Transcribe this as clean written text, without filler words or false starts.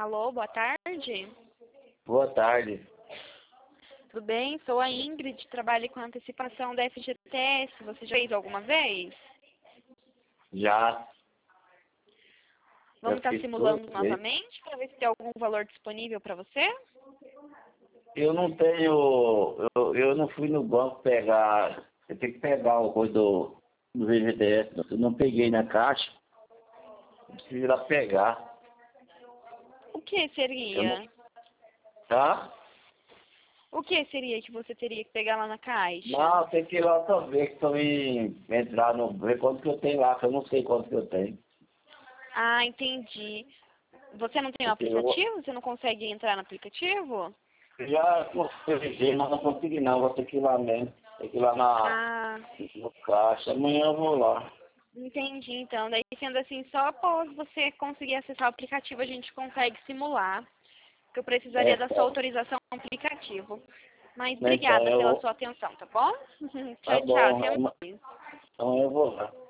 Alô, boa tarde. Boa tarde. Tudo bem? Sou a Ingrid, trabalho com antecipação da FGTS. Você já fez alguma vez? Já Vamos estar fiz simulando 2 vezes. novamente para ver se tem algum valor disponível para você? Eu não tenho. Eu não fui no banco pegar. Eu tenho que pegar o coisa do VGTS. Eu não peguei na caixa. Eu preciso ir lá pegar. O que Eu não, seria? tá? O que seria que você teria que pegar lá na caixa? Não, tem que ir lá também, que tô entrar no. Ver quanto que eu tenho lá, que eu não sei quanto que eu tenho. Ah, entendi. Você não tem o Porque aplicativo? Você não consegue entrar no aplicativo? eu já consegui, mas não consegui não. Vou ter que ir lá mesmo. Tem que ir lá Ah, no caixa. Amanhã eu vou lá. entendi. Então, daí sendo assim, só após você conseguir acessar o aplicativo a gente consegue simular. Que eu precisaria da sua Então, autorização no aplicativo. Mas então obrigada pela sua atenção, tá bom? tá Tchau, tchau. bom. Até mais. Então eu vou lá.